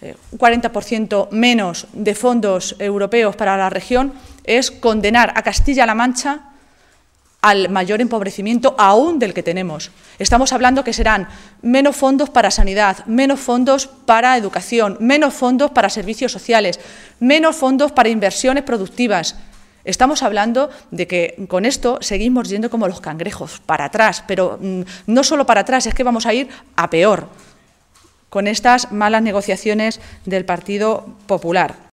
un 40% menos de fondos europeos para la región, es condenar a Castilla-La Mancha al mayor empobrecimiento aún del que tenemos. Estamos hablando que serán menos fondos para sanidad, menos fondos para educación, menos fondos para servicios sociales, menos fondos para inversiones productivas. Estamos hablando de que con esto seguimos yendo como los cangrejos, para atrás, pero no solo para atrás, es que vamos a ir a peor con estas malas negociaciones del Partido Popular.